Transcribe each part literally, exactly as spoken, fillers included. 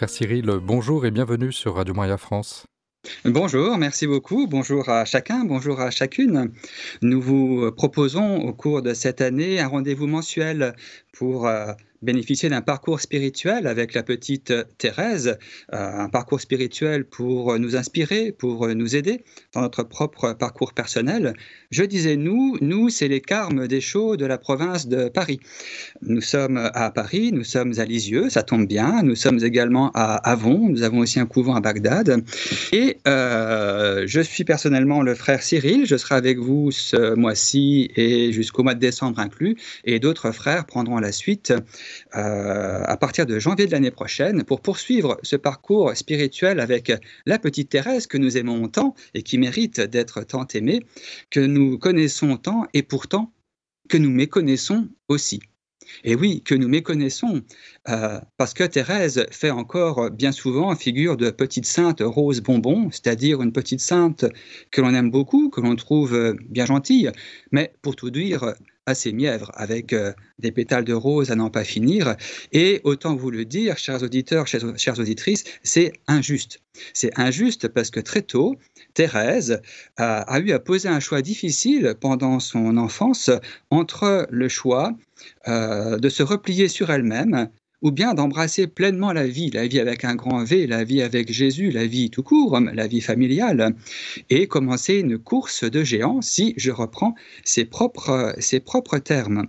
frère Cyril, bonjour et bienvenue sur Radio Maria France. Bonjour, merci beaucoup. Bonjour à chacun, bonjour à chacune. Nous vous proposons au cours de cette année un rendez-vous mensuel pour euh, bénéficier d'un parcours spirituel avec la petite Thérèse, euh, un parcours spirituel pour nous inspirer, pour nous aider dans notre propre parcours personnel. Je disais nous, nous c'est les Carmes Deschaux de la province de Paris. Nous sommes à Paris, nous sommes à Lisieux, ça tombe bien. Nous sommes également à Avon, nous avons aussi un couvent à Bagdad. Et euh, je suis personnellement le frère Cyril, je serai avec vous ce mois-ci et jusqu'au mois de décembre inclus. Et d'autres frères prendront la suite euh, à partir de janvier de l'année prochaine pour poursuivre ce parcours spirituel avec la petite Thérèse que nous aimons tant et qui mérite d'être tant aimée, que nous connaissons tant et pourtant que nous méconnaissons aussi. Et oui, que nous méconnaissons, euh, parce que Thérèse fait encore bien souvent figure de petite sainte rose bonbon, c'est-à-dire une petite sainte que l'on aime beaucoup, que l'on trouve bien gentille, mais pour tout dire, assez mièvre, avec euh, des pétales de rose à n'en pas finir. Et autant vous le dire, chers auditeurs, chères, chères auditrices, c'est injuste. C'est injuste parce que très tôt, Thérèse a, a eu à poser un choix difficile pendant son enfance entre le choix euh, de se replier sur elle-même ou bien d'embrasser pleinement la vie, la vie avec un grand V, la vie avec Jésus, la vie tout court, la vie familiale, et commencer une course de géants, si je reprends ses propres, ses propres termes.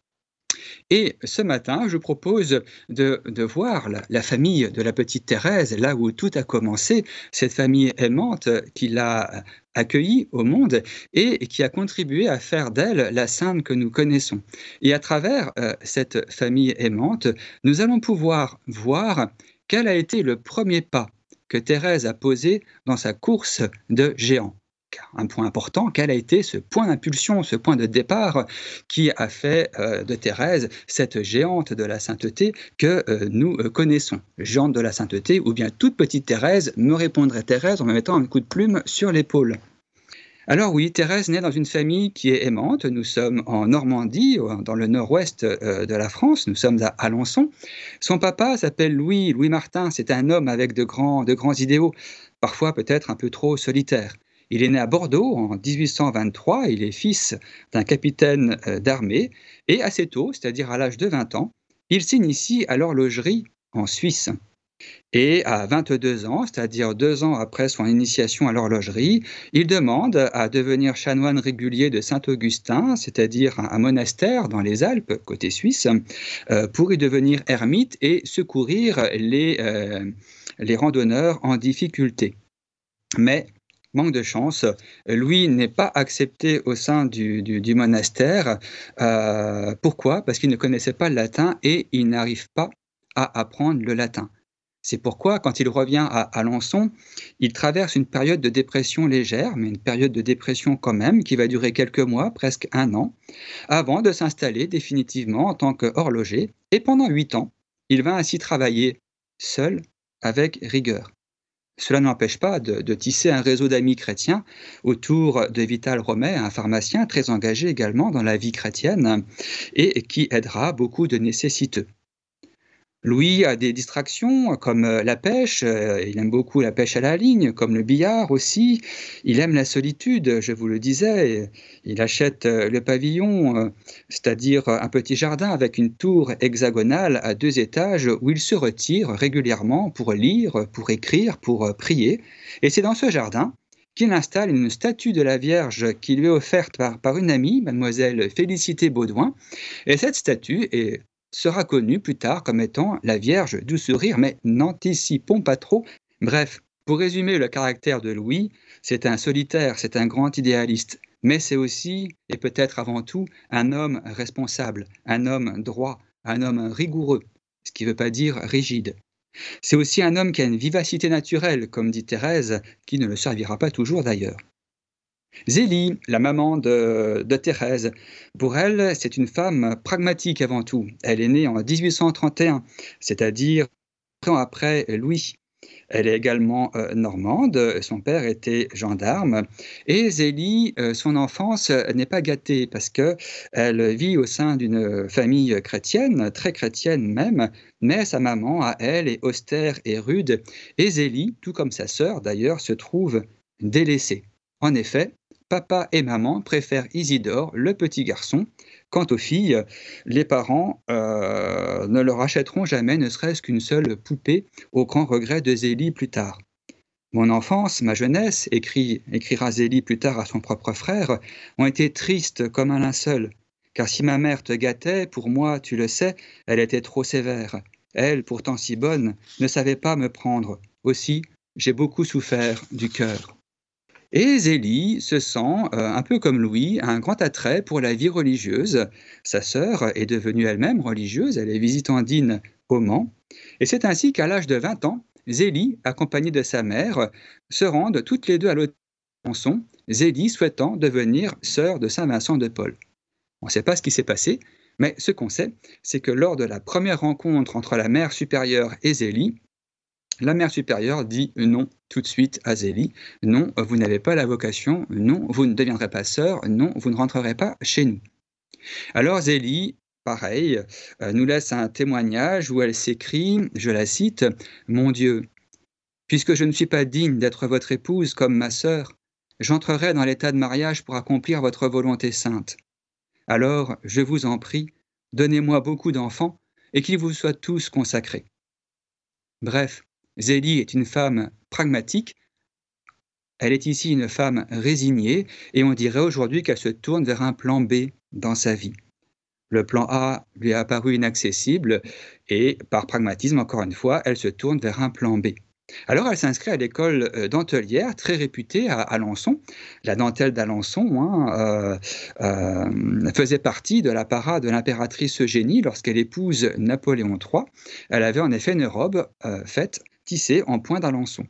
Et ce matin, je propose de, de voir la, la famille de la petite Thérèse, là où tout a commencé, cette famille aimante qui l'a accueillie au monde et qui a contribué à faire d'elle la sainte que nous connaissons. Et à travers euh, cette famille aimante, nous allons pouvoir voir quel a été le premier pas que Thérèse a posé dans sa course de géants. Un point important, quel a été ce point d'impulsion, ce point de départ qui a fait euh, de Thérèse cette géante de la sainteté que euh, nous euh, connaissons. Géante de la sainteté ou bien toute petite Thérèse, me répondrait Thérèse en me mettant un coup de plume sur l'épaule. Alors oui, Thérèse naît dans une famille qui est aimante. Nous sommes en Normandie, dans le nord-ouest euh, de la France. Nous sommes à Alençon. Son papa s'appelle Louis, Louis Martin. C'est un homme avec de grands, de grands idéaux, parfois peut-être un peu trop solitaire. Il est né à Bordeaux en dix-huit cent vingt-trois, il est fils d'un capitaine d'armée, et assez tôt, c'est-à-dire à l'âge de vingt ans, il s'initie à l'horlogerie en Suisse. Et à vingt-deux ans, c'est-à-dire deux ans après son initiation à l'horlogerie, il demande à devenir chanoine régulier de Saint-Augustin, c'est-à-dire un monastère dans les Alpes, côté suisse, pour y devenir ermite et secourir les, euh, les randonneurs en difficulté. Mais manque de chance, Louis n'est pas accepté au sein du, du, du monastère. Euh, pourquoi ? Parce qu'il ne connaissait pas le latin et il n'arrive pas à apprendre le latin. C'est pourquoi, quand il revient à Alençon, il traverse une période de dépression légère, mais une période de dépression quand même, qui va durer quelques mois, presque un an, avant de s'installer définitivement en tant qu'horloger. Et pendant huit ans, il va ainsi travailler seul, avec rigueur. Cela n'empêche pas de, de tisser un réseau d'amis chrétiens autour de Vital Romet, un pharmacien très engagé également dans la vie chrétienne et qui aidera beaucoup de nécessiteux. Louis a des distractions comme la pêche, il aime beaucoup la pêche à la ligne, comme le billard aussi. Il aime la solitude, je vous le disais. Il achète le pavillon, c'est-à-dire un petit jardin avec une tour hexagonale à deux étages où il se retire régulièrement pour lire, pour écrire, pour prier. Et c'est dans ce jardin qu'il installe une statue de la Vierge qui lui est offerte par, par une amie, mademoiselle Félicité Baudouin. Et cette statue est sera connue plus tard comme étant la Vierge du Sourire, mais n'anticipons pas trop. Bref, pour résumer le caractère de Louis, c'est un solitaire, c'est un grand idéaliste, mais c'est aussi, et peut-être avant tout, un homme responsable, un homme droit, un homme rigoureux, ce qui ne veut pas dire rigide. C'est aussi un homme qui a une vivacité naturelle, comme dit Thérèse, qui ne le servira pas toujours d'ailleurs. Zélie, la maman de, de Thérèse, pour elle, c'est une femme pragmatique avant tout. Elle est née en dix-huit cent trente et un, c'est-à-dire un an après Louis. Elle est également euh, normande, son père était gendarme. Et Zélie, euh, son enfance euh, n'est pas gâtée parce que elle vit au sein d'une famille chrétienne, très chrétienne même, mais sa maman, à elle, est austère et rude. Et Zélie, tout comme sa sœur d'ailleurs, se trouve délaissée. En effet, papa et maman préfèrent Isidore, le petit garçon. Quant aux filles, les parents euh, ne leur achèteront jamais ne serait-ce qu'une seule poupée, au grand regret de Zélie plus tard. Mon enfance, ma jeunesse, écrit, écrira Zélie plus tard à son propre frère, ont été tristes comme un linceul. Car si ma mère te gâtait, pour moi, tu le sais, elle était trop sévère. Elle, pourtant si bonne, ne savait pas me prendre. Aussi, j'ai beaucoup souffert du cœur. Et Zélie se sent, euh, un peu comme Louis, un grand attrait pour la vie religieuse. Sa sœur est devenue elle-même religieuse, elle est visitandine au Mans. Et c'est ainsi qu'à l'âge de vingt ans, Zélie, accompagnée de sa mère, se rendent toutes les deux à l'hôtel de Alençon, Zélie souhaitant devenir sœur de Saint Vincent de Paul. On ne sait pas ce qui s'est passé, mais ce qu'on sait, c'est que lors de la première rencontre entre la mère supérieure et Zélie, la mère supérieure dit non tout de suite à Zélie. Non, vous n'avez pas la vocation. Non, vous ne deviendrez pas sœur. Non, vous ne rentrerez pas chez nous. Alors Zélie, pareil, euh, nous laisse un témoignage où elle s'écrit, je la cite, « Mon Dieu, puisque je ne suis pas digne d'être votre épouse comme ma sœur, j'entrerai dans l'état de mariage pour accomplir votre volonté sainte. Alors, je vous en prie, donnez-moi beaucoup d'enfants et qu'ils vous soient tous consacrés. » Bref, Zélie est une femme pragmatique, elle est ici une femme résignée, et on dirait aujourd'hui qu'elle se tourne vers un plan B dans sa vie. Le plan A lui est apparu inaccessible, et par pragmatisme, encore une fois, elle se tourne vers un plan B. Alors elle s'inscrit à l'école dentelière, très réputée à Alençon. La dentelle d'Alençon hein, euh, euh, faisait partie de l'apparat de l'impératrice Eugénie lorsqu'elle épouse Napoléon trois. Elle avait en effet une robe euh, faite tissée en point d'Alençon.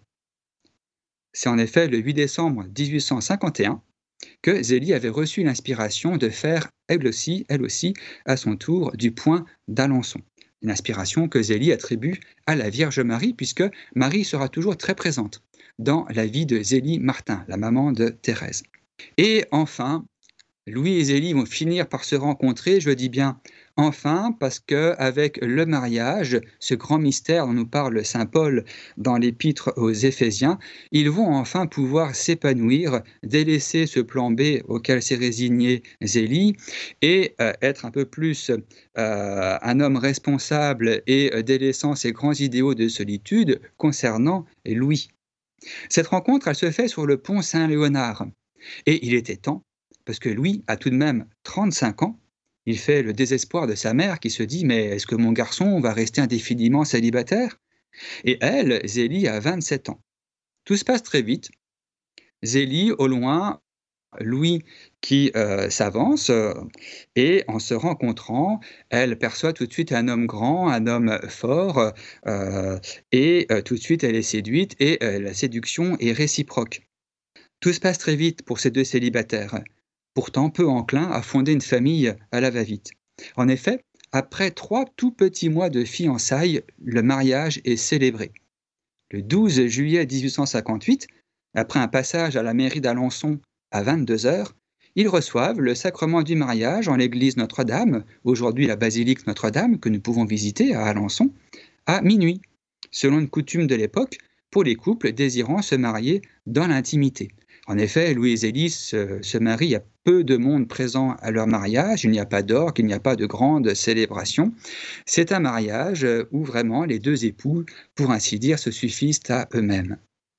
C'est en effet le huit décembre dix-huit cent cinquante et un que Zélie avait reçu l'inspiration de faire, elle aussi, elle aussi, à son tour, du point d'Alençon. Une inspiration que Zélie attribue à la Vierge Marie, puisque Marie sera toujours très présente dans la vie de Zélie Martin, la maman de Thérèse. Et enfin, Louis et Zélie vont finir par se rencontrer, je dis bien enfin, parce qu'avec le mariage, ce grand mystère dont nous parle saint Paul dans l'épître aux Éphésiens, ils vont enfin pouvoir s'épanouir, délaisser ce plan B auquel s'est résigné Zélie et euh, être un peu plus euh, un homme responsable et euh, délaissant ses grands idéaux de solitude concernant Louis. Cette rencontre, elle se fait sur le pont Saint-Léonard et il était temps parce que Louis a tout de même trente-cinq ans, il fait le désespoir de sa mère qui se dit « Mais est-ce que mon garçon va rester indéfiniment célibataire ?» Et elle, Zélie, a vingt-sept ans. Tout se passe très vite. Zélie, au loin, Louis qui euh, s'avance euh, et en se rencontrant, elle perçoit tout de suite un homme grand, un homme fort euh, et euh, tout de suite elle est séduite et euh, la séduction est réciproque. Tout se passe très vite pour ces deux célibataires, pourtant peu enclins à fonder une famille à la va-vite. En effet, après trois tout petits mois de fiançailles, le mariage est célébré. Le douze juillet dix-huit cent cinquante-huit, après un passage à la mairie d'Alençon à vingt-deux heures, ils reçoivent le sacrement du mariage en l'église Notre-Dame, aujourd'hui la basilique Notre-Dame que nous pouvons visiter à Alençon, à minuit, selon une coutume de l'époque, pour les couples désirant se marier dans l'intimité. En effet, Louis et Zélie se, se marient, il y a peu de monde présent à leur mariage, il n'y a pas d'orgue, il n'y a pas de grande célébration. C'est un mariage où vraiment les deux époux, pour ainsi dire, se suffisent à eux-mêmes.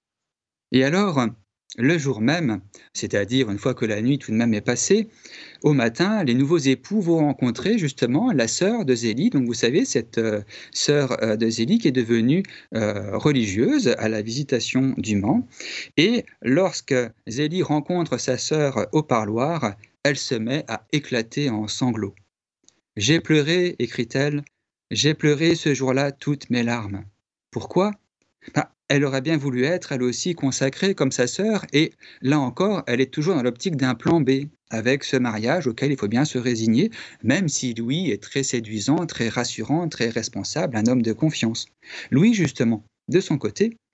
Et alors, le jour même, c'est-à-dire une fois que la nuit tout de même est passée, au matin, les nouveaux époux vont rencontrer justement la sœur de Zélie. Donc vous savez, cette euh, sœur euh, de Zélie qui est devenue euh, religieuse à la visitation du Mans. Et lorsque Zélie rencontre sa sœur au parloir, elle se met à éclater en sanglots. « J'ai pleuré, écrit-elle, j'ai pleuré ce jour-là toutes mes larmes. Pourquoi ? Ben, elle aurait bien voulu être, elle aussi, consacrée comme sa sœur, et là encore, elle est toujours dans l'optique d'un plan B, avec ce mariage auquel il faut bien se résigner, même si Louis est très séduisant, très rassurant, très responsable, un homme de confiance. Louis, justement, de son côté,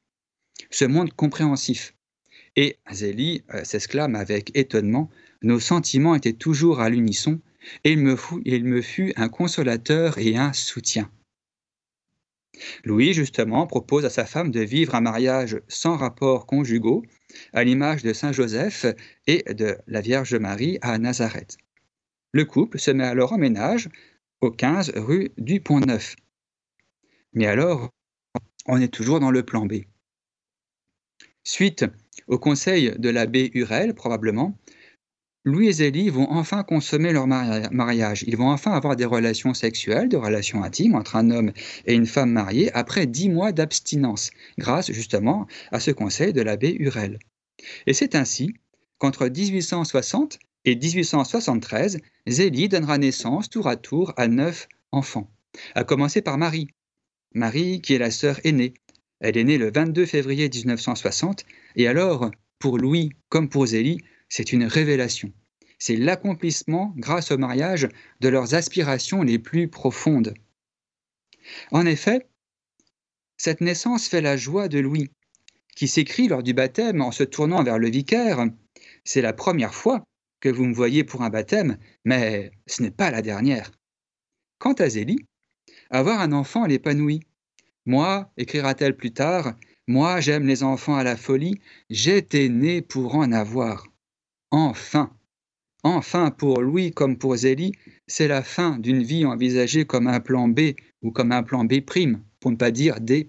se montre compréhensif. Et Zélie euh, s'exclame avec étonnement, « Nos sentiments étaient toujours à l'unisson, et il me, fut, il me fut un consolateur et un soutien. » Louis, justement, propose à sa femme de vivre un mariage sans rapports conjugaux, à l'image de Saint Joseph et de la Vierge Marie à Nazareth. Le couple se met alors en ménage au quinze rue du Pont-Neuf. Mais alors, on est toujours dans le plan B. Suite au conseil de l'abbé Hurel, probablement, Louis et Zélie vont enfin consommer leur mariage. Ils vont enfin avoir des relations sexuelles, des relations intimes entre un homme et une femme mariée après dix mois d'abstinence, grâce justement à ce conseil de l'abbé Hurel. Et c'est ainsi qu'entre dix-huit cent soixante et dix-huit cent soixante-treize, Zélie donnera naissance tour à tour à neuf enfants, à commencer par Marie. Marie qui est la sœur aînée. Elle est née le vingt-deux février mille neuf cent soixante, et alors, pour Louis comme pour Zélie, c'est une révélation. C'est l'accomplissement, grâce au mariage, de leurs aspirations les plus profondes. En effet, cette naissance fait la joie de Louis, qui s'écrie lors du baptême en se tournant vers le vicaire, « C'est la première fois que vous me voyez pour un baptême, mais ce n'est pas la dernière. » Quant à Zélie, avoir un enfant l'épanouit. « Moi, écrira-t-elle plus tard, moi j'aime les enfants à la folie, j'étais née pour en avoir. » Enfin, enfin pour Louis comme pour Zélie, c'est la fin d'une vie envisagée comme un plan B ou comme un plan B', pour ne pas dire D'.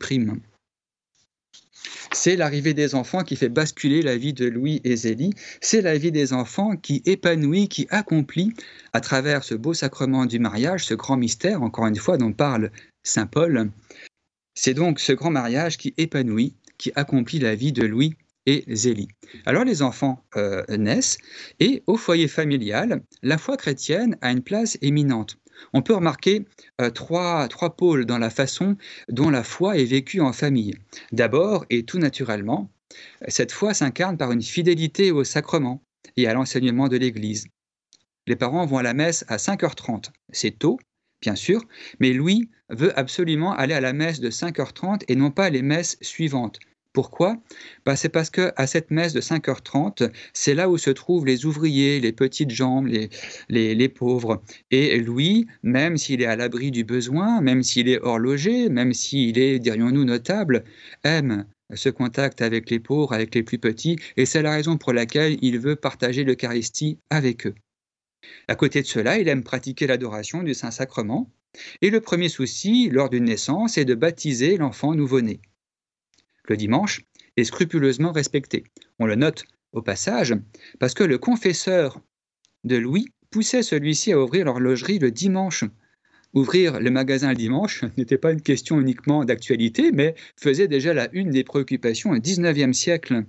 C'est l'arrivée des enfants qui fait basculer la vie de Louis et Zélie, c'est la vie des enfants qui épanouit, qui accomplit, à travers ce beau sacrement du mariage, ce grand mystère, encore une fois, dont parle saint Paul. C'est donc ce grand mariage qui épanouit, qui accomplit la vie de Louis et Zélie. Alors les enfants euh, naissent, et au foyer familial, la foi chrétienne a une place éminente. On peut remarquer euh, trois, trois pôles dans la façon dont la foi est vécue en famille. D'abord, et tout naturellement, cette foi s'incarne par une fidélité au sacrement et à l'enseignement de l'Église. Les parents vont à la messe à cinq heures trente. C'est tôt, bien sûr, mais Louis veut absolument aller à la messe de cinq heures trente et non pas les messes suivantes. Pourquoi ? Ben, c'est parce qu'à cette messe de cinq heures trente, c'est là où se trouvent les ouvriers, les petites gens, les, les, les pauvres. Et Louis, même s'il est à l'abri du besoin, même s'il est horloger, même s'il est, dirions-nous, notable, aime ce contact avec les pauvres, avec les plus petits, et c'est la raison pour laquelle il veut partager l'Eucharistie avec eux. À côté de cela, il aime pratiquer l'adoration du Saint-Sacrement, et le premier souci, lors d'une naissance, est de baptiser l'enfant nouveau-né. Le dimanche est scrupuleusement respecté. On le note au passage parce que le confesseur de Louis poussait celui-ci à ouvrir l'horlogerie le dimanche. Ouvrir le magasin le dimanche n'était pas une question uniquement d'actualité, mais faisait déjà la une des préoccupations au dix-neuvième siècle.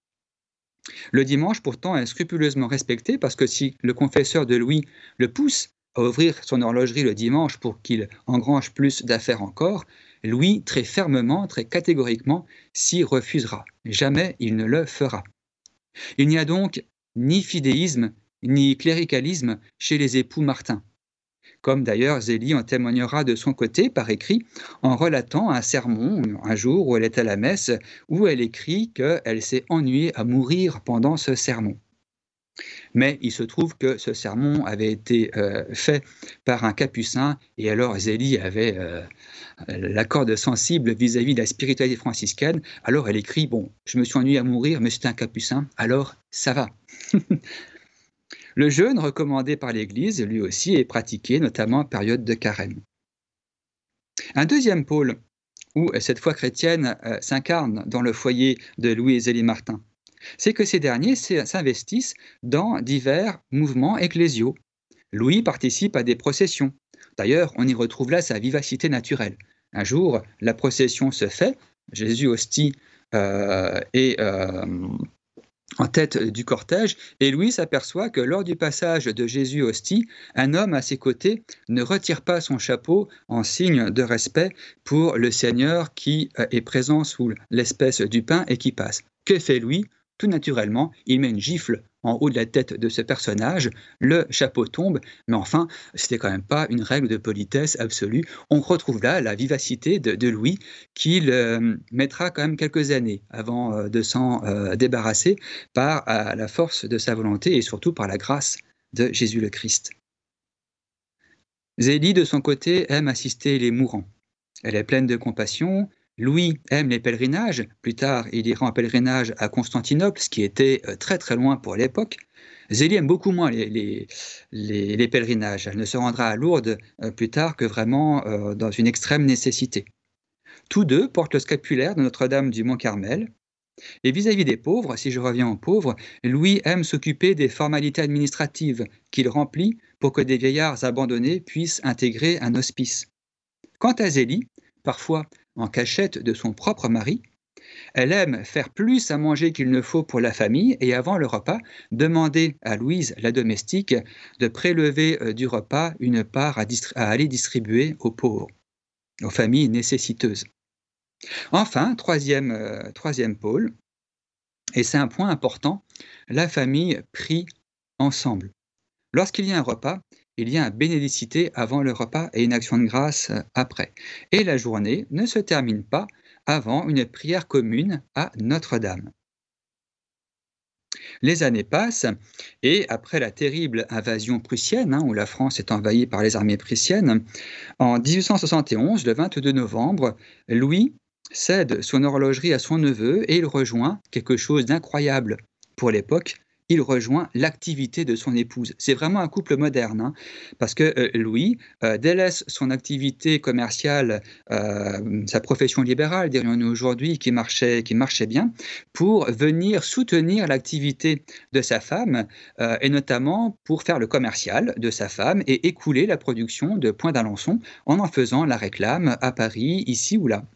Le dimanche, pourtant, est scrupuleusement respecté parce que si le confesseur de Louis le pousse à ouvrir son horlogerie le dimanche pour qu'il engrange plus d'affaires encore, Louis, très fermement, très catégoriquement, s'y refusera. Jamais il ne le fera. Il n'y a donc ni fidéisme, ni cléricalisme chez les époux Martin. Comme d'ailleurs Zélie en témoignera de son côté par écrit en relatant un sermon un jour où elle est à la messe, où elle écrit qu'elle s'est ennuyée à mourir pendant ce sermon. Mais il se trouve que ce sermon avait été euh, fait par un capucin, et alors Zélie avait euh, la corde sensible vis-à-vis de la spiritualité franciscaine. Alors elle écrit, bon, je me suis ennuyée à mourir, mais c'était un capucin, alors ça va. Le jeûne recommandé par l'Église, lui aussi, est pratiqué, notamment en période de carême. Un deuxième pôle où cette foi chrétienne euh, s'incarne dans le foyer de Louis et Zélie Martin, c'est que ces derniers s'investissent dans divers mouvements ecclésiaux. Louis participe à des processions. D'ailleurs, on y retrouve là sa vivacité naturelle. Un jour, la procession se fait, Jésus hostie euh, est euh, en tête du cortège, et Louis s'aperçoit que lors du passage de Jésus hostie, un homme à ses côtés ne retire pas son chapeau en signe de respect pour le Seigneur qui est présent sous l'espèce du pain et qui passe. Que fait Louis ? Tout naturellement, il met une gifle en haut de la tête de ce personnage, le chapeau tombe, mais enfin, c'était quand même pas une règle de politesse absolue. On retrouve là la vivacité de, de Louis, qu'il euh, mettra quand même quelques années avant euh, de s'en euh, débarrasser par euh, la force de sa volonté et surtout par la grâce de Jésus le Christ. Zélie, de son côté, aime assister les mourants. Elle est pleine de compassion. Louis aime les pèlerinages. Plus tard, il ira en pèlerinage à Constantinople, ce qui était euh, très très loin pour l'époque. Zélie aime beaucoup moins les, les, les, les pèlerinages. Elle ne se rendra à Lourdes euh, plus tard que vraiment euh, dans une extrême nécessité. Tous deux portent le scapulaire de Notre-Dame du Mont-Carmel. Et vis-à-vis des pauvres, si je reviens aux pauvres, Louis aime s'occuper des formalités administratives qu'il remplit pour que des vieillards abandonnés puissent intégrer un hospice. Quant à Zélie, parfois en cachette de son propre mari, elle aime faire plus à manger qu'il ne faut pour la famille et avant le repas, demander à Louise, la domestique, de prélever euh, du repas une part à, à aller distribuer aux pauvres, aux familles nécessiteuses. Enfin, troisième, euh, troisième pôle, et c'est un point important, la famille prie ensemble. Lorsqu'il y a un repas, il y a un bénédicité avant le repas et une action de grâce après. Et la journée ne se termine pas avant une prière commune à Notre-Dame. Les années passent et après la terrible invasion prussienne, hein, où la France est envahie par les armées prussiennes, en dix-huit cent soixante et onze, le vingt-deux novembre, Louis cède son horlogerie à son neveu et il rejoint quelque chose d'incroyable pour l'époque. Il rejoint l'activité de son épouse. C'est vraiment un couple moderne, hein, parce que euh, Louis euh, délaisse son activité commerciale, euh, sa profession libérale, dirions-nous aujourd'hui, qui marchait, qui marchait bien, pour venir soutenir l'activité de sa femme, euh, et notamment pour faire le commercial de sa femme et écouler la production de Point d'Alençon en en faisant la réclame à Paris, ici ou là.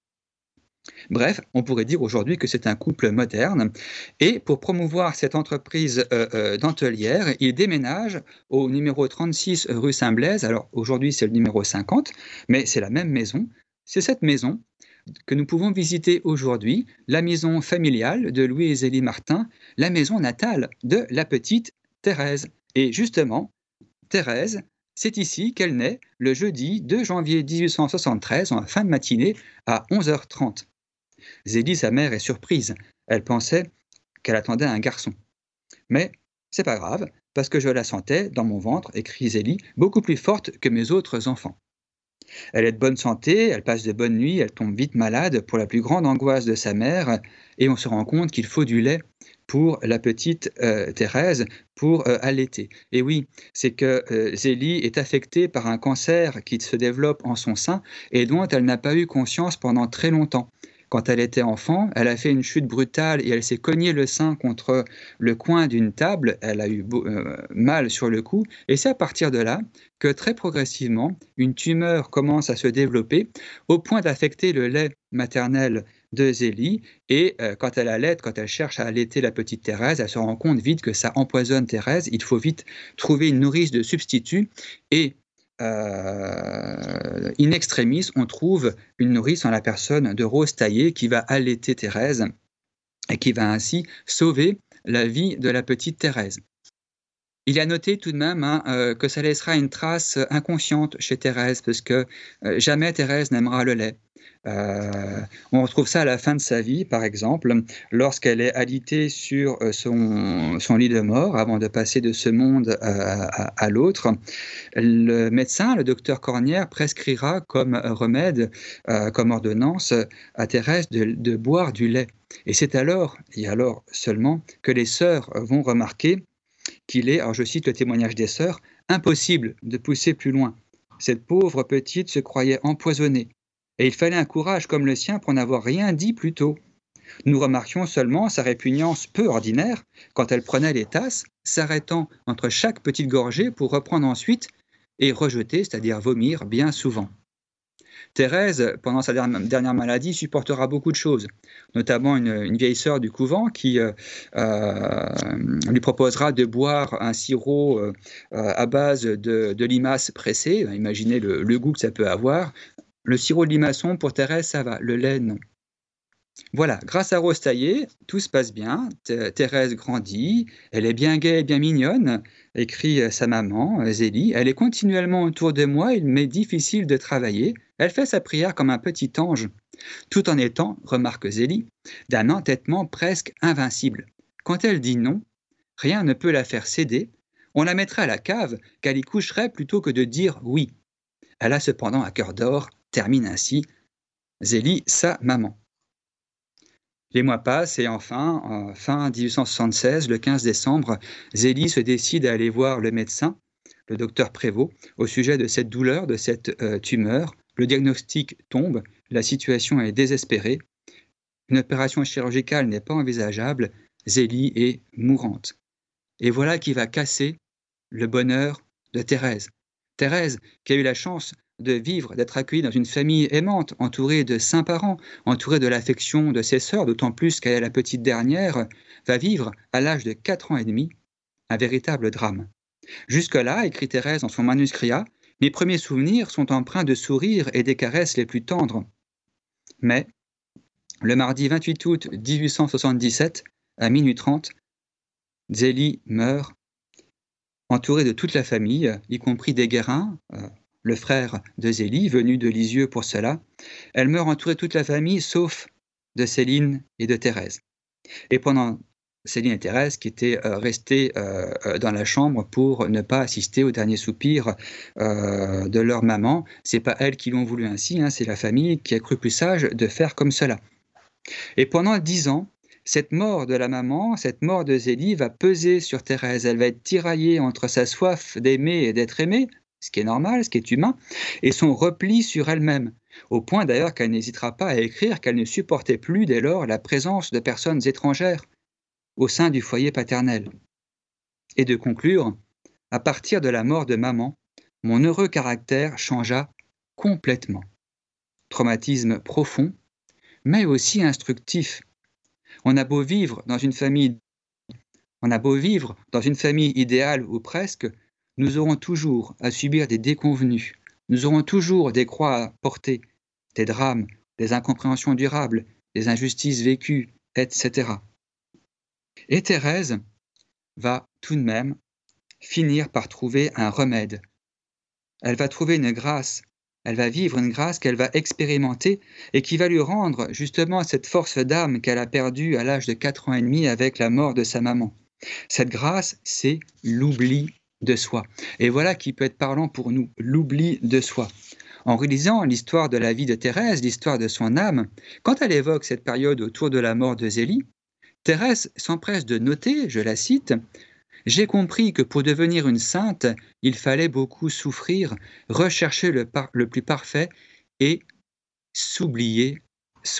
Bref, on pourrait dire aujourd'hui que c'est un couple moderne. Et pour promouvoir cette entreprise euh, euh, dentelière, il déménage au numéro trente-six rue Saint-Blaise. Alors aujourd'hui, c'est le numéro cinquante, mais c'est la même maison. C'est cette maison que nous pouvons visiter aujourd'hui, la maison familiale de Louis et Zélie Martin, la maison natale de la petite Thérèse. Et justement, Thérèse, c'est ici qu'elle naît le jeudi deux janvier dix-huit cent soixante-treize, en fin de matinée, à onze heures trente. Zélie, sa mère, est surprise. Elle pensait qu'elle attendait un garçon. Mais c'est pas grave, parce que je la sentais dans mon ventre, écrit Zélie, beaucoup plus forte que mes autres enfants. Elle est de bonne santé, elle passe de bonnes nuits, elle tombe vite malade pour la plus grande angoisse de sa mère, et on se rend compte qu'il faut du lait pour la petite euh, Thérèse pour euh, allaiter. Et oui, c'est que euh, Zélie est affectée par un cancer qui se développe en son sein et dont elle n'a pas eu conscience pendant très longtemps. Quand elle était enfant, elle a fait une chute brutale et elle s'est cognée le sein contre le coin d'une table. Elle a eu euh, mal sur le cou. Et c'est à partir de là que très progressivement, une tumeur commence à se développer au point d'affecter le lait maternel de Zélie. Et euh, quand elle allaite, quand elle cherche à allaiter la petite Thérèse, elle se rend compte vite que ça empoisonne Thérèse. Il faut vite trouver une nourrice de substitut. Et Euh, in extremis, on trouve une nourrice en la personne de Rose Taillé qui va allaiter Thérèse et qui va ainsi sauver la vie de la petite Thérèse. Il est à noter tout de même hein, euh, que ça laissera une trace inconsciente chez Thérèse, parce que euh, jamais Thérèse n'aimera le lait. Euh, on retrouve ça à la fin de sa vie, par exemple, lorsqu'elle est alitée sur euh, son, son lit de mort, avant de passer de ce monde euh, à, à l'autre. Le médecin, le docteur Cornière, prescrira comme remède, euh, comme ordonnance à Thérèse de, de boire du lait. Et c'est alors, et alors seulement, que les sœurs vont remarquer qu'il est, alors je cite le témoignage des sœurs, impossible de pousser plus loin. Cette pauvre petite se croyait empoisonnée, et il fallait un courage comme le sien pour n'avoir rien dit plus tôt. Nous remarquions seulement sa répugnance peu ordinaire quand elle prenait les tasses, s'arrêtant entre chaque petite gorgée pour reprendre ensuite et rejeter, c'est-à-dire vomir, bien souvent. Thérèse, pendant sa dernière maladie, supportera beaucoup de choses, notamment une, une vieille sœur du couvent qui euh, euh, lui proposera de boire un sirop euh, à base de, de limaces pressées. Imaginez le, le goût que ça peut avoir. Le sirop de limaçon, pour Thérèse, ça va, le lait, non. Voilà, grâce à Rose Taillé, tout se passe bien. Thé- Thérèse grandit, elle est bien gaie et bien mignonne, écrit euh, sa maman, euh, Zélie. Elle est continuellement autour de moi, il m'est difficile de travailler. Elle fait sa prière comme un petit ange, tout en étant, remarque Zélie, d'un entêtement presque invincible. Quand elle dit non, rien ne peut la faire céder. On la mettrait à la cave, qu'elle y coucherait plutôt que de dire oui. Elle a cependant un cœur d'or, termine ainsi Zélie, sa maman. Les mois passent et enfin, euh, fin dix-huit cent soixante-seize, le quinze décembre, Zélie se décide à aller voir le médecin, le docteur Prévost, au sujet de cette douleur, de cette euh, tumeur. Le diagnostic tombe, la situation est désespérée, une opération chirurgicale n'est pas envisageable, Zélie est mourante. Et voilà qui va casser le bonheur de Thérèse. Thérèse, qui a eu la chance de vivre, d'être accueillie dans une famille aimante, entourée de saints parents, entourée de l'affection de ses sœurs, d'autant plus qu'elle est la petite dernière, va vivre, à l'âge de quatre ans et demi, un véritable drame. Jusque-là, écrit Thérèse dans son manuscrit A, mes premiers souvenirs sont empreints de sourires et des caresses les plus tendres. Mais, le mardi vingt-huit août dix-huit cent soixante-dix-sept, à minuit trente, Zélie meurt entourée de toute la famille, y compris des Guérin, euh, le frère de Zélie, venu de Lisieux pour cela. Elle meurt entourée de toute la famille, sauf de Céline et de Thérèse. Et pendant Céline et Thérèse, qui étaient euh, restées euh, dans la chambre pour ne pas assister au dernier soupir euh, de leur maman, c'est pas elles qui l'ont voulu ainsi, hein, c'est la famille qui a cru plus sage de faire comme cela. Et pendant dix ans, cette mort de la maman, cette mort de Zélie va peser sur Thérèse. Elle va être tiraillée entre sa soif d'aimer et d'être aimée, ce qui est normal, ce qui est humain, et son repli sur elle-même, au point d'ailleurs qu'elle n'hésitera pas à écrire qu'elle ne supportait plus dès lors la présence de personnes étrangères au sein du foyer paternel. Et de conclure, à partir de la mort de maman, mon heureux caractère changea complètement. Traumatisme profond, mais aussi instructif. On a beau vivre dans une famille, on a beau vivre dans une famille idéale ou presque, nous aurons toujours à subir des déconvenues, nous aurons toujours des croix à porter, des drames, des incompréhensions durables, des injustices vécues, et cetera. Et Thérèse va tout de même finir par trouver un remède. Elle va trouver une grâce, elle va vivre une grâce qu'elle va expérimenter et qui va lui rendre justement cette force d'âme qu'elle a perdue à l'âge de quatre ans et demi avec la mort de sa maman. Cette grâce, c'est l'oubli de soi. Et voilà qui peut être parlant pour nous, l'oubli de soi. En relisant l'histoire de la vie de Thérèse, l'histoire de son âme, quand elle évoque cette période autour de la mort de Zélie, Thérèse s'empresse de noter, je la cite, « J'ai compris que pour devenir une sainte, il fallait beaucoup souffrir, rechercher le, par- le plus parfait et s'oublier soi-même. »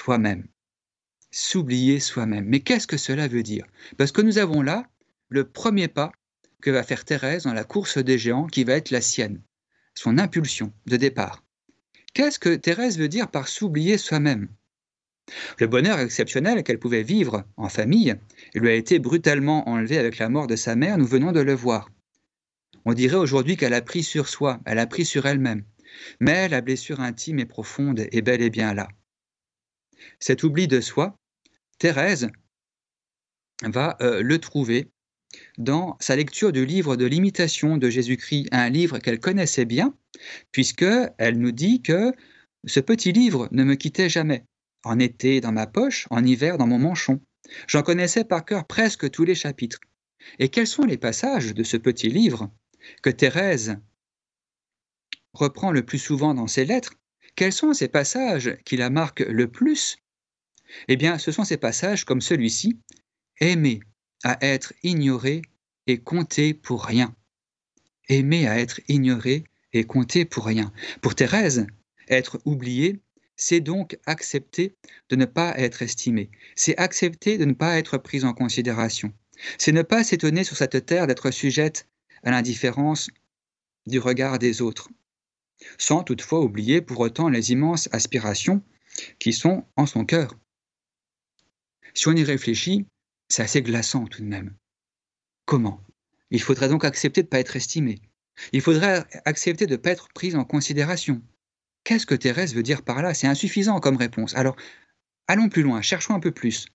S'oublier soi-même. Mais qu'est-ce que cela veut dire? Parce que nous avons là le premier pas que va faire Thérèse dans la course des géants qui va être la sienne, son impulsion de départ. Qu'est-ce que Thérèse veut dire par s'oublier soi-même? Le bonheur exceptionnel qu'elle pouvait vivre en famille lui a été brutalement enlevé avec la mort de sa mère, nous venons de le voir. On dirait aujourd'hui qu'elle a pris sur soi, elle a pris sur elle-même. Mais la blessure intime et profonde est bel et bien là. Cet oubli de soi, Thérèse va euh, le trouver dans sa lecture du livre de l'imitation de Jésus-Christ, un livre qu'elle connaissait bien, puisqu'elle nous dit que ce petit livre ne me quittait jamais. En été dans ma poche, en hiver dans mon manchon. J'en connaissais par cœur presque tous les chapitres. Et quels sont les passages de ce petit livre que Thérèse reprend le plus souvent dans ses lettres? Quels sont ces passages qui la marquent le plus? Eh bien, ce sont ces passages comme celui-ci, « Aimer à être ignoré et compter pour rien. » Aimer à être ignoré et compter pour rien. Pour Thérèse, être oublié, c'est donc accepter de ne pas être estimé. C'est accepter de ne pas être prise en considération. C'est ne pas s'étonner sur cette terre d'être sujette à l'indifférence du regard des autres, sans toutefois oublier pour autant les immenses aspirations qui sont en son cœur. Si on y réfléchit, c'est assez glaçant tout de même. Comment? Il faudrait donc accepter de ne pas être estimé. Il faudrait accepter de ne pas être prise en considération. Qu'est-ce que Thérèse veut dire par là? C'est insuffisant comme réponse. Alors, Allons plus loin, cherchons un peu plus.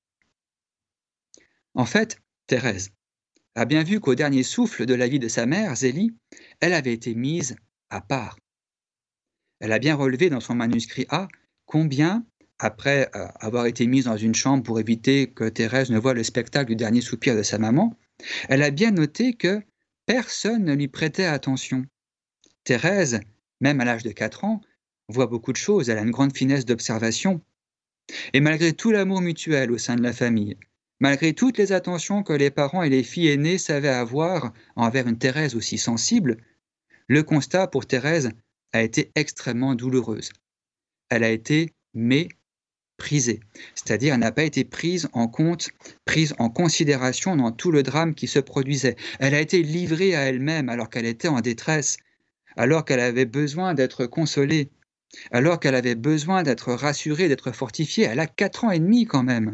En fait, Thérèse a bien vu qu'au dernier souffle de la vie de sa mère, Zélie, elle avait été mise à part. Elle a bien relevé dans son manuscrit A combien, après euh, avoir été mise dans une chambre pour éviter que Thérèse ne voie le spectacle du dernier soupir de sa maman, elle a bien noté que personne ne lui prêtait attention. Thérèse, même à l'âge de quatre ans, voit beaucoup de choses, elle a une grande finesse d'observation. Et malgré tout l'amour mutuel au sein de la famille, malgré toutes les attentions que les parents et les filles aînées savaient avoir envers une Thérèse aussi sensible, le constat pour Thérèse a été extrêmement douloureuse. Elle a été méprisée, c'est-à-dire elle n'a pas été prise en compte, prise en considération dans tout le drame qui se produisait. Elle a été livrée à elle-même alors qu'elle était en détresse, alors qu'elle avait besoin d'être consolée, alors qu'elle avait besoin d'être rassurée, d'être fortifiée. Elle a quatre ans et demi quand même.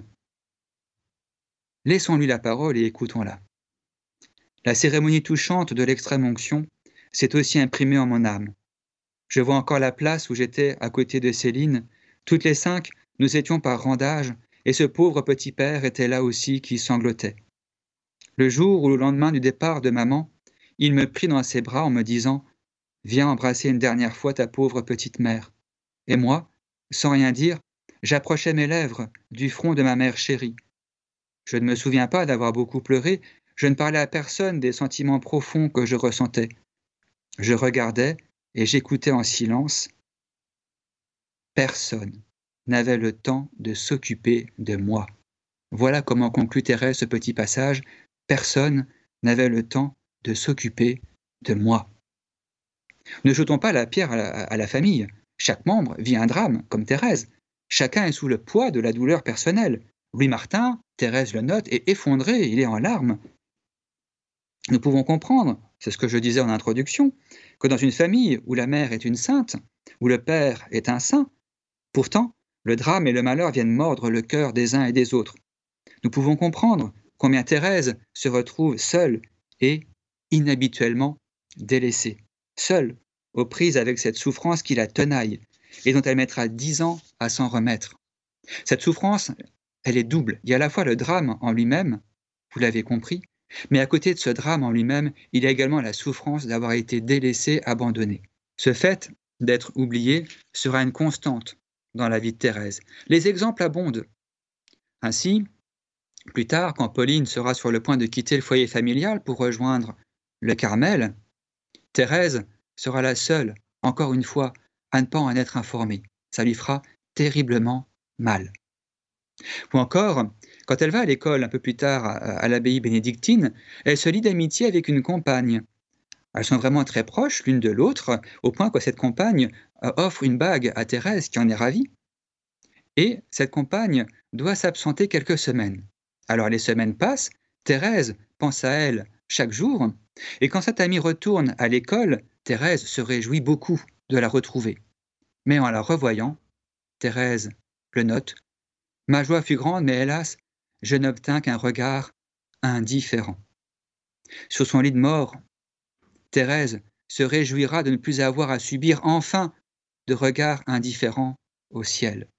Laissons-lui la parole et écoutons-la. La cérémonie touchante de l'extrême-onction s'est aussi imprimée en mon âme. Je vois encore la place où j'étais à côté de Céline. Toutes les cinq, nous étions par rang d'âge, et ce pauvre petit père était là aussi qui sanglotait. Le jour ou le lendemain du départ de maman, il me prit dans ses bras en me disant « Viens embrasser une dernière fois ta pauvre petite mère ». Et moi, sans rien dire, j'approchais mes lèvres du front de ma mère chérie. Je ne me souviens pas d'avoir beaucoup pleuré, je ne parlais à personne des sentiments profonds que je ressentais. Je regardais et j'écoutais en silence. Personne n'avait le temps de s'occuper de moi. Voilà comment conclut Thérèse ce petit passage. Personne n'avait le temps de s'occuper de moi. Ne jetons pas la pierre à la, à la famille. Chaque membre vit un drame, comme Thérèse. Chacun est sous le poids de la douleur personnelle. Louis Martin, Thérèse le note, est effondré, il est en larmes. Nous pouvons comprendre, c'est ce que je disais en introduction, que dans une famille où la mère est une sainte, où le père est un saint, pourtant, le drame et le malheur viennent mordre le cœur des uns et des autres. Nous pouvons comprendre combien Thérèse se retrouve seule et inhabituellement délaissée, seule, aux prises avec cette souffrance qui la tenaille et dont elle mettra dix ans à s'en remettre. Cette souffrance, elle est double. Il y a à la fois le drame en lui-même, vous l'avez compris, mais à côté de ce drame en lui-même, il y a également la souffrance d'avoir été délaissée, abandonnée. Ce fait d'être oubliée sera une constante dans la vie de Thérèse. Les exemples abondent. Ainsi, plus tard, quand Pauline sera sur le point de quitter le foyer familial pour rejoindre le Carmel, Thérèse sera la seule, encore une fois, à ne pas en être informée. Ça lui fera terriblement mal. Ou encore, quand elle va à l'école un peu plus tard à l'abbaye bénédictine, elle se lie d'amitié avec une compagne. Elles sont vraiment très proches l'une de l'autre, au point que cette compagne offre une bague à Thérèse qui en est ravie. Et cette compagne doit s'absenter quelques semaines. Alors les semaines passent, Thérèse pense à elle chaque jour, et quand cette amie retourne à l'école, Thérèse se réjouit beaucoup de la retrouver. Mais en la revoyant, Thérèse le note, ma joie fut grande, mais hélas, je n'obtins qu'un regard indifférent. Sur son lit de mort, Thérèse se réjouira de ne plus avoir à subir enfin de regards indifférents au ciel.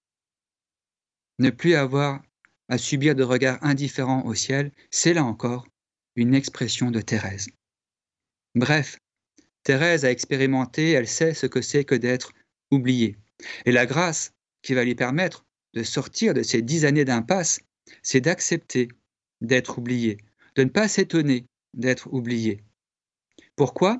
Ne plus avoir à subir de regards indifférents au ciel, c'est là encore une expression de Thérèse. Bref, Thérèse a expérimenté, elle sait ce que c'est que d'être oubliée. Et la grâce qui va lui permettre de sortir de ces dix années d'impasse, c'est d'accepter d'être oubliée, de ne pas s'étonner d'être oubliée. Pourquoi ?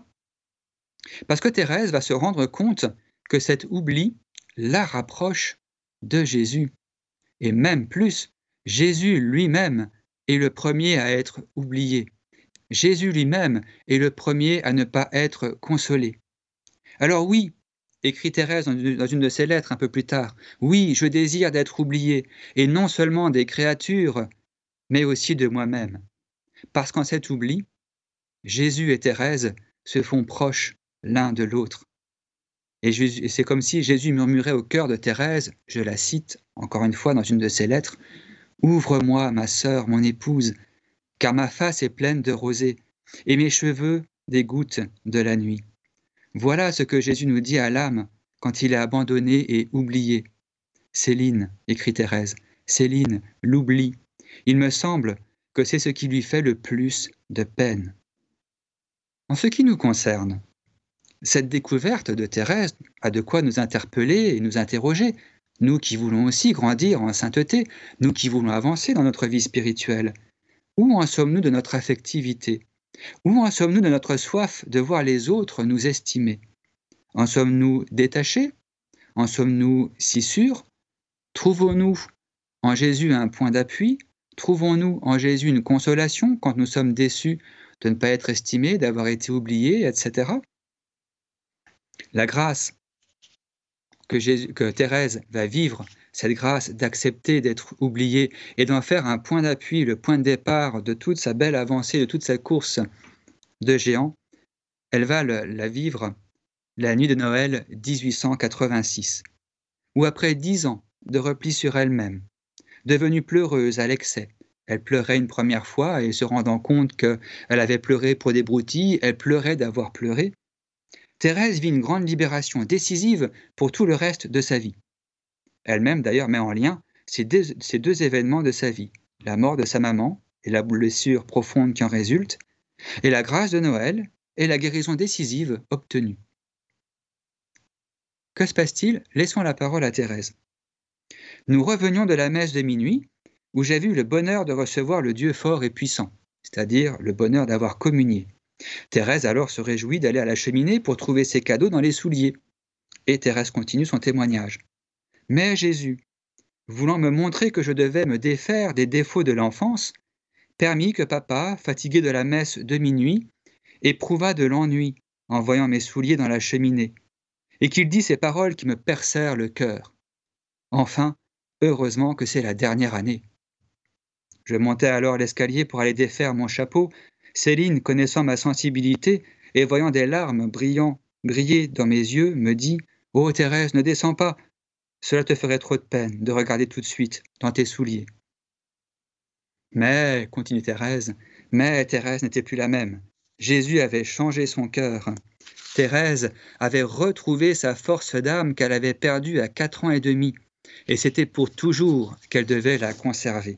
Parce que Thérèse va se rendre compte que cet oubli la rapproche de Jésus. Et même plus, Jésus lui-même est le premier à être oublié. Jésus lui-même est le premier à ne pas être consolé. Alors oui, écrit Thérèse dans une de ses lettres un peu plus tard, oui, je désire d'être oublié, et non seulement des créatures, mais aussi de moi-même. Parce qu'en cet oubli, Jésus et Thérèse se font proches l'un de l'autre. Et c'est comme si Jésus murmurait au cœur de Thérèse, je la cite encore une fois dans une de ses lettres, « Ouvre-moi, ma sœur, mon épouse, car ma face est pleine de rosée, et mes cheveux des gouttes de la nuit. » Voilà ce que Jésus nous dit à l'âme quand il est abandonné et oublié. Céline, écrit Thérèse, Céline, l'oubli. Il me semble que c'est ce qui lui fait le plus de peine. En ce qui nous concerne, cette découverte de Thérèse a de quoi nous interpeller et nous interroger, nous qui voulons aussi grandir en sainteté, nous qui voulons avancer dans notre vie spirituelle. Où en sommes-nous de notre affectivité? Où en sommes-nous de notre soif de voir les autres nous estimer? En sommes-nous détachés? En sommes-nous si sûrs? Trouvons-nous en Jésus un point d'appui? Trouvons-nous en Jésus une consolation quand nous sommes déçus de ne pas être estimés, d'avoir été oubliés, et cetera? La grâce que, Jésus, que Thérèse va vivre, cette grâce d'accepter d'être oubliée et d'en faire un point d'appui, le point de départ de toute sa belle avancée, de toute sa course de géant, elle va le, la vivre la nuit de Noël dix-huit cent quatre-vingt-six, où après dix ans de repli sur elle-même, devenue pleureuse à l'excès, elle pleurait une première fois et se rendant compte qu'elle avait pleuré pour des broutilles, elle pleurait d'avoir pleuré. Thérèse vit une grande libération décisive pour tout le reste de sa vie. Elle-même d'ailleurs met en lien ces deux, ces deux événements de sa vie, la mort de sa maman et la blessure profonde qui en résulte, et la grâce de Noël et la guérison décisive obtenue. Que se passe-t-il? Laissons la parole à Thérèse. Nous revenions de la messe de minuit, où j'ai vu le bonheur de recevoir le Dieu fort et puissant, c'est-à-dire le bonheur d'avoir communié. Thérèse alors se réjouit d'aller à la cheminée pour trouver ses cadeaux dans les souliers. Et Thérèse continue son témoignage. Mais Jésus, voulant me montrer que je devais me défaire des défauts de l'enfance, permit que papa, fatigué de la messe de minuit, éprouva de l'ennui en voyant mes souliers dans la cheminée, et qu'il dit ces paroles qui me percèrent le cœur. Enfin, heureusement que c'est la dernière année. Je montai alors l'escalier pour aller défaire mon chapeau. Céline, connaissant ma sensibilité et voyant des larmes brillant, briller dans mes yeux, me dit « Oh Thérèse, ne descends pas, cela te ferait trop de peine de regarder tout de suite dans tes souliers. » Mais, continue Thérèse, mais Thérèse n'était plus la même. Jésus avait changé son cœur. Thérèse avait retrouvé sa force d'âme qu'elle avait perdue à quatre ans et demi, et c'était pour toujours qu'elle devait la conserver.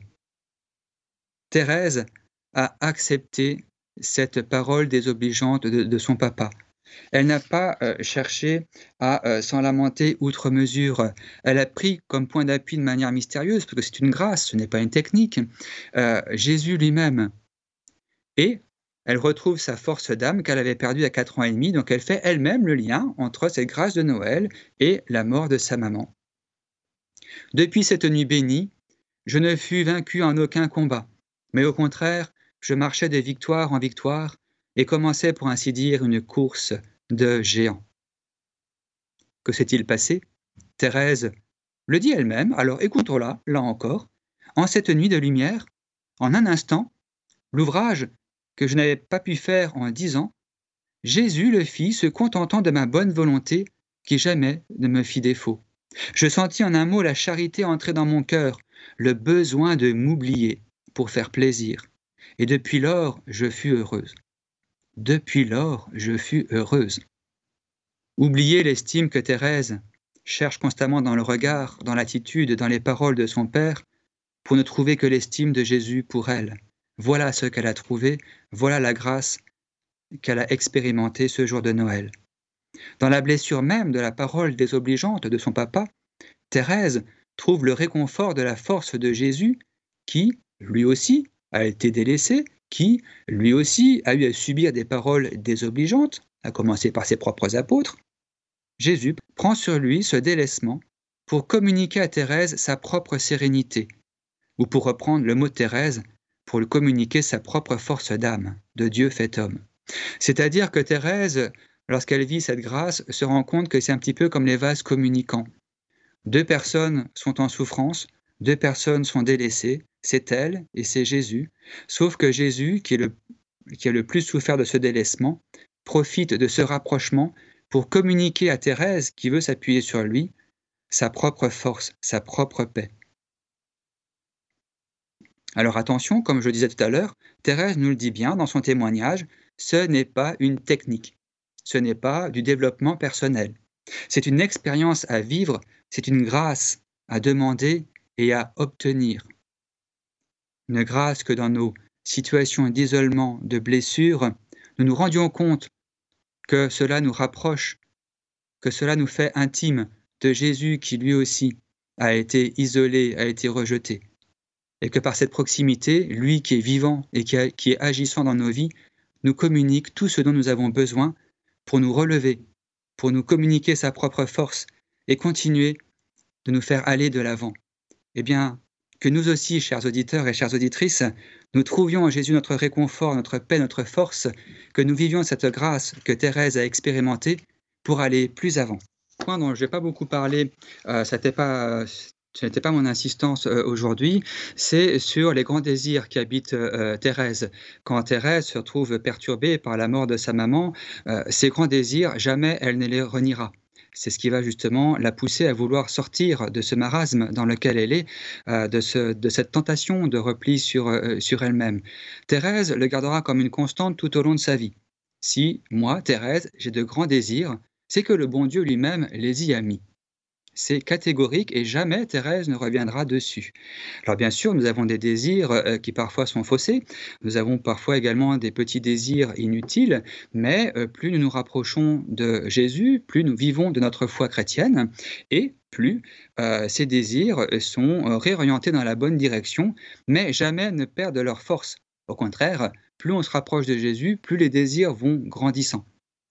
Thérèse a accepté cette parole désobligeante de, de son papa. Elle n'a pas euh, cherché à euh, s'en lamenter outre mesure. Elle a pris comme point d'appui de manière mystérieuse, parce que c'est une grâce, ce n'est pas une technique, euh, Jésus lui-même. Et elle retrouve sa force d'âme qu'elle avait perdue à quatre ans et demi, donc elle fait elle-même le lien entre cette grâce de Noël et la mort de sa maman. Depuis cette nuit bénie, je ne fus vaincu en aucun combat, mais au contraire, je marchais de victoire en victoire et commençais pour ainsi dire une course de géants. Que s'est-il passé? Thérèse le dit elle-même, alors écoutons-la, là encore. En cette nuit de lumière, en un instant, l'ouvrage que je n'avais pas pu faire en dix ans, Jésus le fit se contentant de ma bonne volonté qui jamais ne me fit défaut. Je sentis en un mot la charité entrer dans mon cœur, le besoin de m'oublier pour faire plaisir. Et depuis lors, je fus heureuse. Depuis lors, je fus heureuse. Oublier l'estime que Thérèse cherche constamment dans le regard, dans l'attitude, dans les paroles de son père, pour ne trouver que l'estime de Jésus pour elle. Voilà ce qu'elle a trouvé, voilà la grâce qu'elle a expérimentée ce jour de Noël. Dans la blessure même de la parole désobligeante de son papa, Thérèse trouve le réconfort de la force de Jésus qui, lui aussi, a été délaissé, qui, lui aussi, a eu à subir des paroles désobligeantes, à commencer par ses propres apôtres. Jésus prend sur lui ce délaissement pour communiquer à Thérèse sa propre sérénité, ou pour reprendre le mot de Thérèse, pour lui communiquer sa propre force d'âme, de Dieu fait homme. C'est-à-dire que Thérèse, lorsqu'elle vit cette grâce, se rend compte que c'est un petit peu comme les vases communicants. Deux personnes sont en souffrance, deux personnes sont délaissées, c'est elle et c'est Jésus, sauf que Jésus, qui, est le, qui a le plus souffert de ce délaissement, profite de ce rapprochement pour communiquer à Thérèse, qui veut s'appuyer sur lui, sa propre force, sa propre paix. Alors attention, comme je le disais tout à l'heure, Thérèse nous le dit bien dans son témoignage, ce n'est pas une technique, ce n'est pas du développement personnel. C'est une expérience à vivre, c'est une grâce à demander et à obtenir. Une grâce que dans nos situations d'isolement, de blessure, nous nous rendions compte que cela nous rapproche, que cela nous fait intime de Jésus qui lui aussi a été isolé, a été rejeté. Et que par cette proximité, lui qui est vivant et qui, a, qui est agissant dans nos vies, nous communique tout ce dont nous avons besoin pour nous relever, pour nous communiquer sa propre force et continuer de nous faire aller de l'avant. Eh bien, que nous aussi, chers auditeurs et chères auditrices, nous trouvions en Jésus notre réconfort, notre paix, notre force, que nous vivions cette grâce que Thérèse a expérimentée pour aller plus avant. Point dont je n'ai pas beaucoup parlé, euh, c'était pas, ce n'était pas mon insistance euh, aujourd'hui, c'est sur les grands désirs qui habitent euh, Thérèse. Quand Thérèse se retrouve perturbée par la mort de sa maman, euh, ces grands désirs, jamais elle ne les reniera. C'est ce qui va justement la pousser à vouloir sortir de ce marasme dans lequel elle est, euh, de, ce, de cette tentation de repli sur, euh, sur elle-même. Thérèse le gardera comme une constante tout au long de sa vie. Si, moi, Thérèse, j'ai de grands désirs, c'est que le bon Dieu lui-même les y a mis. C'est catégorique et jamais Thérèse ne reviendra dessus. Alors bien sûr, nous avons des désirs euh, qui parfois sont faussés, nous avons parfois également des petits désirs inutiles, mais euh, plus nous nous rapprochons de Jésus, plus nous vivons de notre foi chrétienne, et plus euh, ces désirs sont euh, réorientés dans la bonne direction, mais jamais ne perdent leur force. Au contraire, plus on se rapproche de Jésus, plus les désirs vont grandissant. Pourquoi ?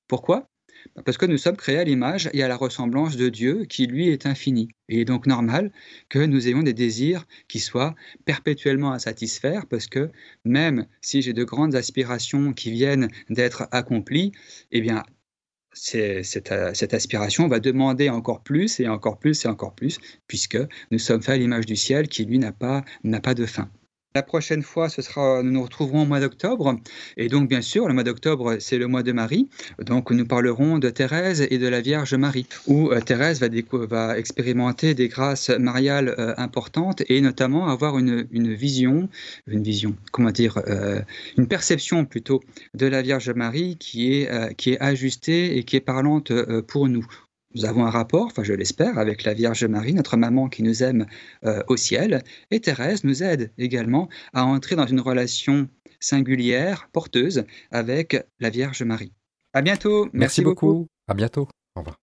Parce que nous sommes créés à l'image et à la ressemblance de Dieu qui, lui, est infini. Il est donc normal que nous ayons des désirs qui soient perpétuellement à satisfaire, parce que même si j'ai de grandes aspirations qui viennent d'être accomplies, eh bien, c'est, cette, cette aspiration va demander encore plus et encore plus et encore plus, puisque nous sommes faits à l'image du ciel qui, lui, n'a pas, n'a pas de fin. La prochaine fois, ce sera, nous nous retrouverons au mois d'octobre. Et donc, bien sûr, le mois d'octobre, c'est le mois de Marie. Donc, nous parlerons de Thérèse et de la Vierge Marie, où euh, Thérèse va, décou- va expérimenter des grâces mariales euh, importantes et notamment avoir une, une vision, une vision, comment dire, euh, une perception plutôt de la Vierge Marie qui est, euh, qui est ajustée et qui est parlante euh, pour nous. Nous avons un rapport, enfin je l'espère, avec la Vierge Marie, notre maman qui nous aime euh, au ciel, et Thérèse nous aide également à entrer dans une relation singulière, porteuse, avec la Vierge Marie. À bientôt, Merci merci beaucoup. beaucoup. À bientôt. Au revoir.